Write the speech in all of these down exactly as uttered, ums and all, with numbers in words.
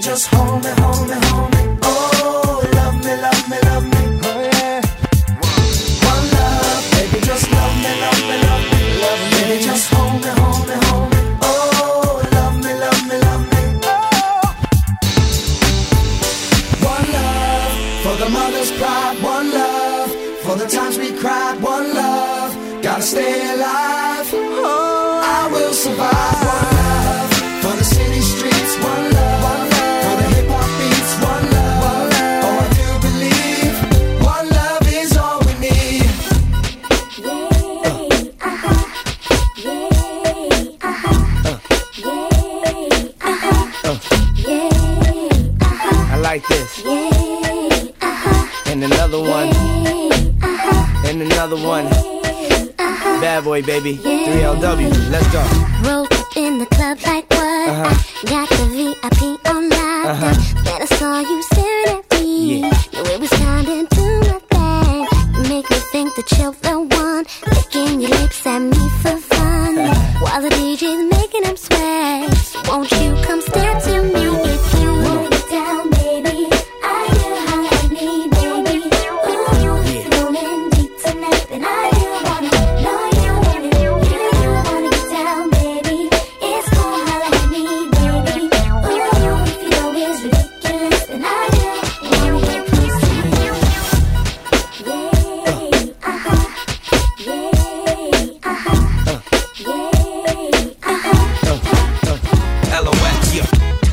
just hold me, hold me, hold me. Oh, love me, love me, love me. Oh yeah. One love, baby, just love me, love me, love me, love me. Baby, just hold me, hold me, hold me. Oh, love me, love me, love me. Oh. One love for the mother's pride. One love for the times we cried. One love, gotta stay alive. Oh, I will survive. One love for the city streets. One love, one love for the hip hop beats. One love, one love. Oh, I do believe one love is all we need. Yeah, uh-huh. Yeah, uh-huh. Yeah, uh-huh. Yeah, uh-huh. I like this. Yeah, uh-huh. And another one. Yeah, uh-huh. And another one. Uh-huh. Bad boy, baby. Yeah. three L W. Let's go. Roll up in the club like what? Uh-huh. Got the V I P on lock. Uh-huh. Then I saw you staring at me. Yeah. No, it was time to do my thing. You make me think that you're the one. Licking your lips at me for fun. While the D J's making them sweat. So won't you come step to me if you want it down, baby. I do how I need, baby. Ooh, you're rolling deep tonight, and I do wanna know you want it. You do wanna get down, baby. It's cool how I need, baby. Ooh, if you know it's ridiculous, then I do wanna get close to you. Yeah, uh-huh. Yeah, uh-huh. Yeah, uh-huh. L O X, yeah.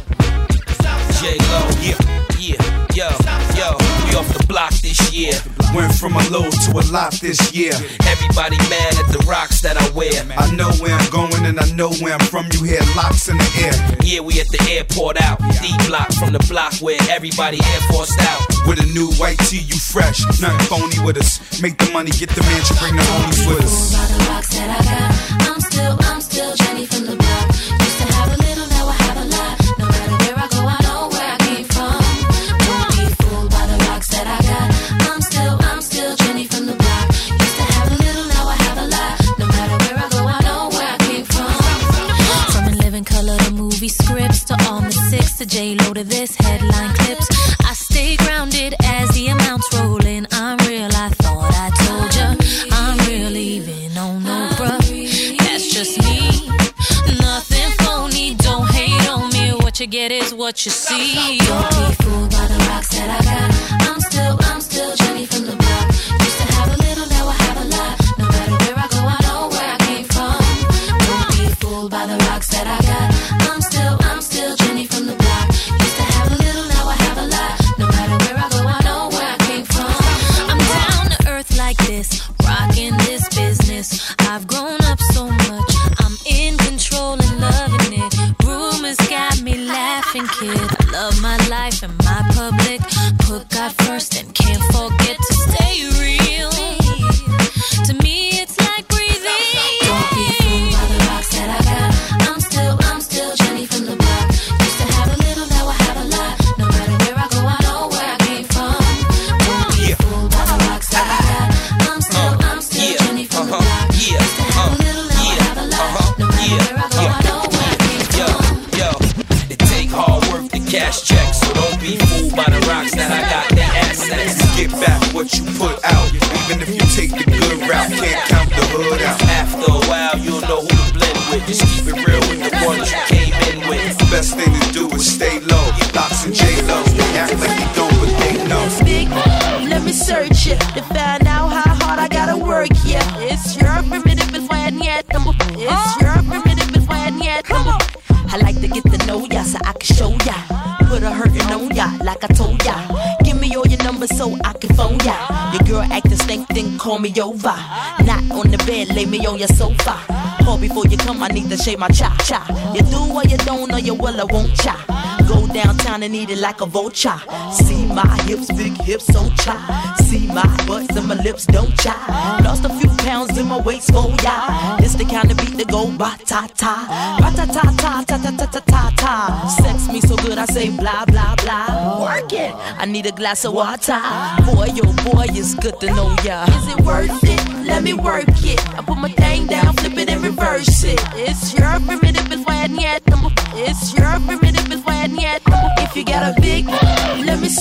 J-Lo, yeah, yeah, yo, yo. We off the block this year. Went from a low to a lot this year. Everybody mad at the rocks that I wear. I know where I'm going and I know where I'm from. You hear locks in the air. Yeah, we at the airport out. D-block from the block where everybody Air Forced out. With a new white tee, you fresh. Nothing phony with us. Make the money, get the mansion, bring the homies with us. By the rocks that I got, I'm still, I'm still Jenny from the block. Used to have a little, now I have a lot. No matter where I go, I know where I came from. Don't be fooled by the rocks that I got. I'm still, I'm still Jenny from the block. Used to have a little, now I have a lot. No matter where I go, I know where I came from. From In Living Color to movie scripts to all the six to J-Lo to this headline clips. I stay grounded as the amounts roll in. I'm real, I thought I told ya. I'm real, even on no bruh. That's just me. Nothing phony, don't hate on me. What you get is what you see. Don't be fooled by the rocks that I got. I'm still, I'm still Jenny from the block. Used to have a little, now I have a lot. No matter where I go, I know where I came from. Don't be fooled by the rocks that I got. I'm still, I'm still Jenny from the block. Used to have a little, now I have a lot. No matter where I go, I know where I came from. I'm down to earth like this, rocking this business. I've grown up so much, I'm in control and loving it. Rumors got me laughing, kid. I love my life and my public. Put God first and can't forget to stay real. To me, it's like breathing. Don't be fooled by the rocks that I got. I'm still, I'm still Jenny from the block. Used to have a little, now I have a lot. No matter where I go, I know where I came from. Don't be Yeah. fooled by the rocks that I got. I'm still, I'm still yeah, Jenny from the uh-huh, block. yeah, Used to have a little, now I yeah, have a lot. uh-huh, No matter yeah, where I go, yeah. I know where I came Yo, from. yo, it take hard work to cash checks, so don't be fooled by the rocks that I got. The assets. Get back what you put out. Even if you take the good route, can't count the hood out. After a while, you'll know who to blend with. Just keep it real with the ones you came in with. Best thing to do is stay low. Locks and J-Lo. Act like you don't, but they know. Big, let me search it to find out how hard I gotta work. Yeah, it's your primitive and when yet. It's your primitive and when yet. I like to get to know ya so I can show ya. Put a hurtin' on ya like I told ya. Give me all your numbers so I can phone ya. Your girl acting stink, then call me over. Not on the bed, lay me on your sofa. Call before you come, I need to shave my cha-cha. You do or you don't, or you will, I won't cha. Go downtown and eat it like a vulture. See my hips, big hips, so cha. See my butts and my lips, don't cha. Lost a few pounds in my waist, oh yeah. It's the kind of beat that go ba-ta-ta. Ba-ta-ta-ta-ta-ta-ta-ta-ta. Sex me so good I say blah, blah, blah. Work it, I need a glass of water. Boy, oh boy, it's good to know ya. Is it worth it? Let me work it. I put my thing down, flip it and reverse it. It's your primitive and when yet. It's your primitive and when yet. If you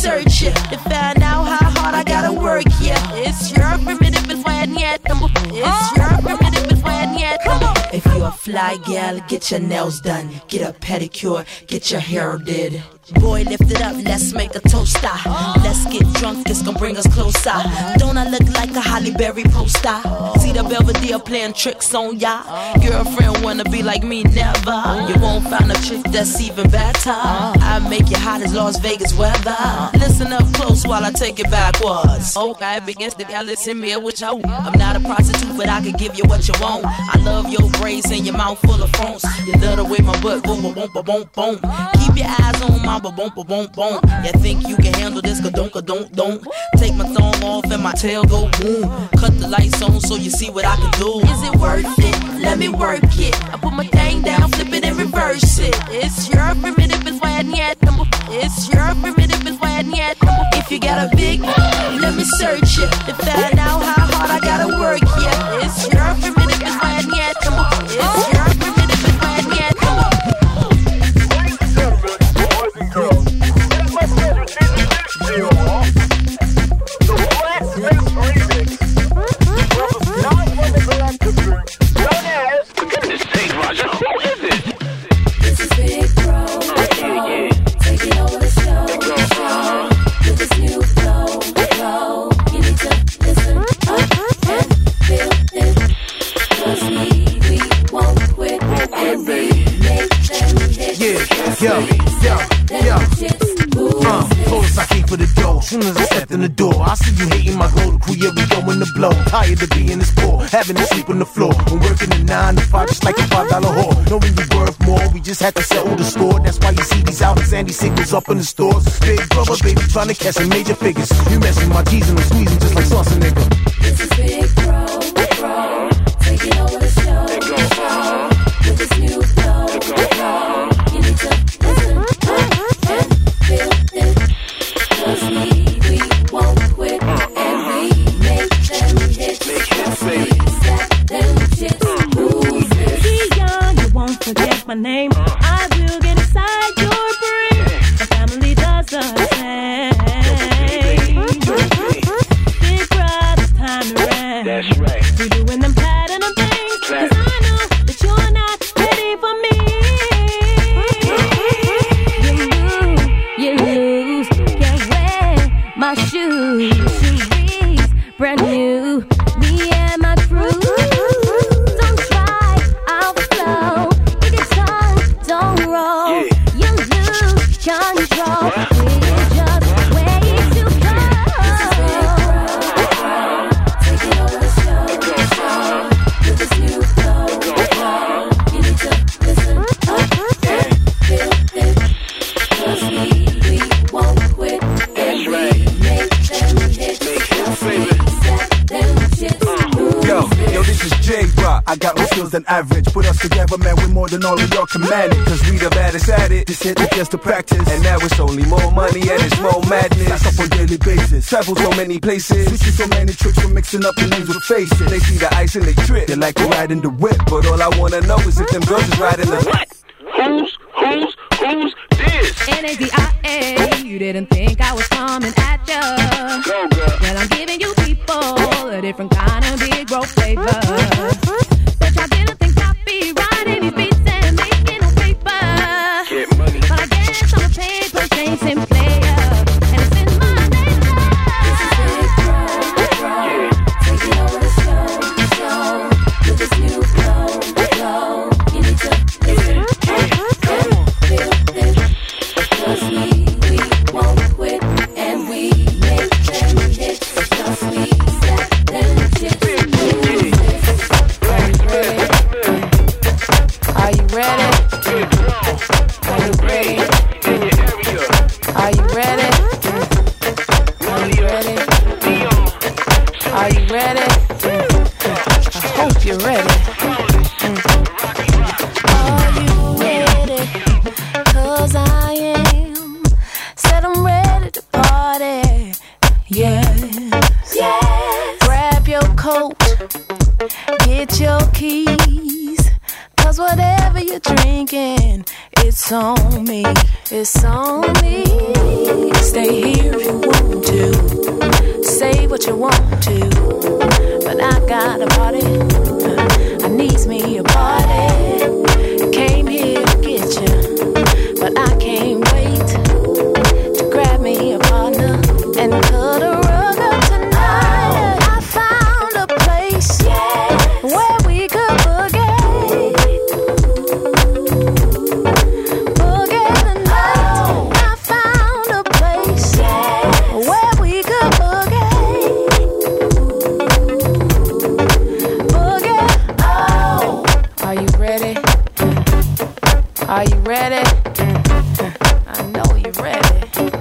search it to find out how hard I gotta work. Yeah, it's your primitive and when yet. It's your primitive and when yet. If you're a fly gal, get your nails done, get a pedicure, get your hair did. Boy, lift it up, let's make a toaster. Let's get drunk, this gon' bring us closer. Don't I look like a Holly Berry poster? See the Belvedere playing tricks on ya. Girlfriend wanna be like me, never. You won't find a chick that's even better. I make you hot as Las Vegas weather. Listen up close while I take it backwards. Okay, begins to y'all listen me what you want. I'm not a prostitute, but I can give you what you want. I love your braids and your mouth full of phones. You love the way my butt boom, boom, boom, boom, boom. Keep your eyes on my boom, boom, boom, boom. You think you can handle this? Cause don't, cause don't, don't. Take my thumb off and my tail go boom. Cut the lights on so you see what I can do. Is it worth it? Let me work it. I put my thing down, flip it and reverse it. It's your primitive and when yet. It's your primitive and when yet. If you got a big, let me search it to find out how hard I gotta work. Yeah, it's your primitive and when yet. It's your primitive and when yet. Girls, it's my pleasure to introduce you all the Black Smith remix of a not underground group known as. For goodness sake, Roger, who is it? This is Big Bro, Bro, taking over the show, show, with this new flow, flow. You need to listen up and feel this. Trust me, we won't quit, and we make them hit. Yeah, yo, yo, yo. Uh, close I came for the door. Soon as I stepped in the door, I see you hating my glow. The crew, yeah, we going to blow. Tired of being this poor, having to sleep on the floor. When working a nine to five, just like a five dollar whore. Knowing you worth more, we just had to settle the score. That's why you see these albums and these singles up in the stores. Big brother, baby, trying to catch some major figures. You messing my G's and I'm squeezing just like sauce, nigga. This is Big Bro, Bro, taking over the show, show, with this new flow, flow. You need to listen up and feel this. Trust me, we won't quit, and we make them hits. Trust me, slap them shits. Who's this? Be young, you won't forget my name. I will get inside your brain. My family does the same. Big brother, it's time to rest. That's right. We're doing them platinum things, cause I know that you're not ready for me. You lose, you lose, can't wear my shoes. Shoes, brand new, me and my crew. Don't try, I'll flow. If your tongue don't roll, you lose control. We're just way too Taking over the show, show, with this new flow, flow. You need to listen up and feel this. Trust me, we won't quit, and we make them hits. Trust me, slap them shits. Yo, yo, this is J-Rock. I got more skills than average. Put us together, man, we're more than all of y'all can manage. Cause we the baddest at it. Just hit it just to practice. And now it's only more money and it's more madness. That's up on daily basis. Travel so many places. Switching so many tricks from mixing up the names with faces. They see the ice and they trip. They like to ride in the whip. But all I wanna know is if them girls is riding the what? Who's, who's, who's this? N A D I A, you didn't think I was coming at ya. Go, girl. Well, I'm giving you people a different kind of big bro flavor. But y'all didn't think I'd be writing these beats and making no paper. Get money. But I guess I'm a paper chasing player, and it's in my nature. This is Big Bro, Bro, taking over the show, show, with this new flow, flow. You need to listen up and feel this. Trust me, we won't quit, and we make them hits. Trust me, slap them shits. Are you ready? Are you ready? Are you ready? Are you ready? Are you ready? I hope you're ready. Are you ready? Cause I am. Said I'm ready to party. Yes. Yes. Grab your coat. Get your keys. Cause whatever you're drinking, it's on me. It's on me. stay here if you want to. Say what you want to, but I got a party. I needs me a party. Came here to get you, but I can't wait to grab me a partner and cut a rug up tonight. I found a place where we could boogie. Boogie tonight. I found a place where we could boogie. Boogie. Oh, are you ready? Are you ready? I know you're ready.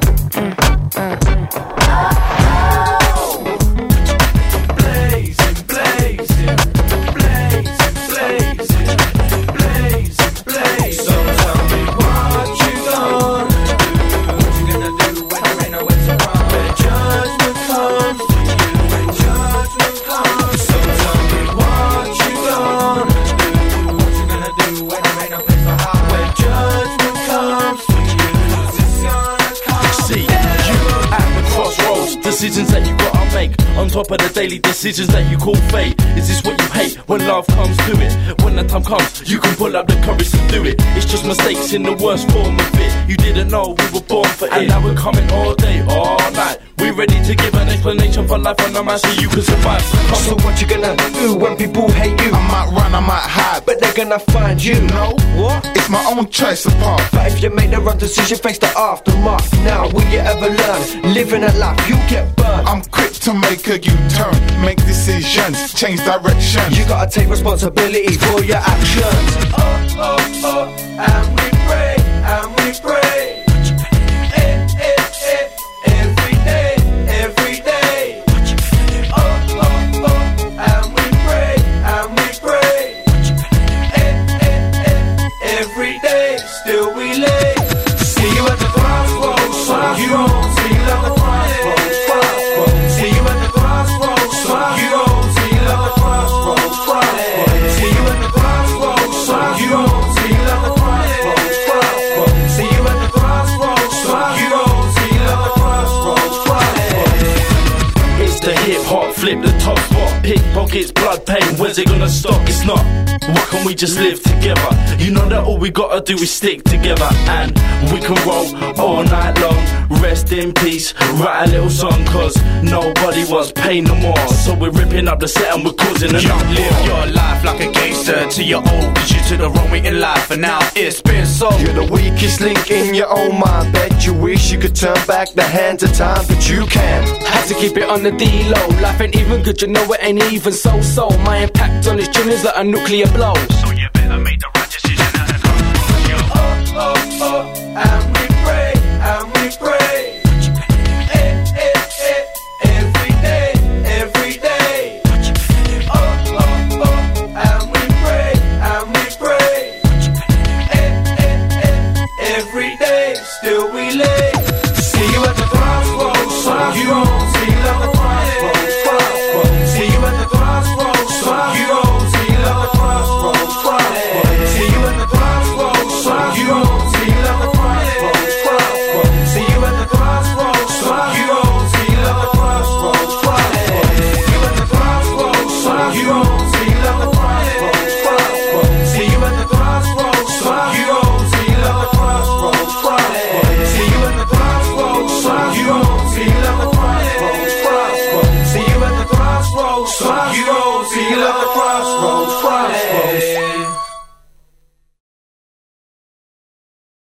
Blazing, blazing, blazing, blazing, blazing, blazing. So tell me what you gonna do, what you gonna do when there ain't nowhere to run. When judgment comes for you, when judgment comes. So tell me what you gonna do, what you gonna do when there ain't no place to hide. When judgment comes for you, it's gonna come. See, you at the crossroads, decisions that you gotta make. On top of the daily decisions that you call fate. Is this what you hate when love comes to it? When the time comes, you can pull up the courage to do it. It's just mistakes in the worst form of it. You didn't know we were born for it. And now we're coming all day, all night. We ready to give an explanation for life on the man so you can survive. So what you gonna do when people hate you? I might run, I might hide, but they're gonna find you. No, what? It's my own choice of path. But if you make the wrong decision, face the aftermath. Now, will you ever learn? Living a life, you get burned. I'm quick to make a U-turn, make decisions, change direction. You gotta take responsibility for your actions. Oh, oh, oh, and we pray, and we pray. Eh, eh, eh, every day, every day. Oh, oh, oh, and we pray, and we pray. Eh, eh, eh, every day, still we lay. See you at the crossroads, crossroads. See you at the crossroads, crossroads. See you at the crossroads, crossroads. See you at the crossroads, crossroads. See you at the crossroads, crossroads. See you at the crossroads, crossroads. See you at the crossroads, crossroads. See you at the crossroads, crossroads. It's the hip hop, flip the top spot. Pickpockets, blood pain, where's it gonna stop? It's not. Why can't we just live together? You know that all we gotta do is stick together. And we can roll all night long. Rest in peace, write a little song. Cause nobody wants pain no more. So we're ripping up the set and we're causing an uproar. Live your life like a gangster till you're old. Cause you took the wrong way in life and now it's been sold. You're the weakest link in your own mind. Bet you wish you could turn back the hands of time, but you can't. Had to keep it on the D-low. Life ain't even good, you know it ain't even so-so. My impact on this tune is like a nuclear blow. So you better make the right decision at the crossroads, yo. Oh, oh, oh, and we pray, and we pray. Eh, eh, eh, every day, every day. Oh, oh, oh, and we pray, and we pray. Eh, eh, eh, every day, still we lay. See you at the crossroads, crossroads. See you at the crossroads, crossroads. See you at the crossroads, crossroads. See you at the crossroads, crossroads. See you at the crossroads, crossroads. See you at the crossroads, crossroads. See you at the crossroads, crossroads. See you at the crossroads, crossroads. See you at the crossroads, crossroads. See you at the crossroads, crossroads. See you at the crossroads, crossroads. See you at the crossroads, crossroads. See you at the crossroads, crossroads. See you at the crossroads, crossroads. See you at the crossroads, crossroads. See you at the crossroads.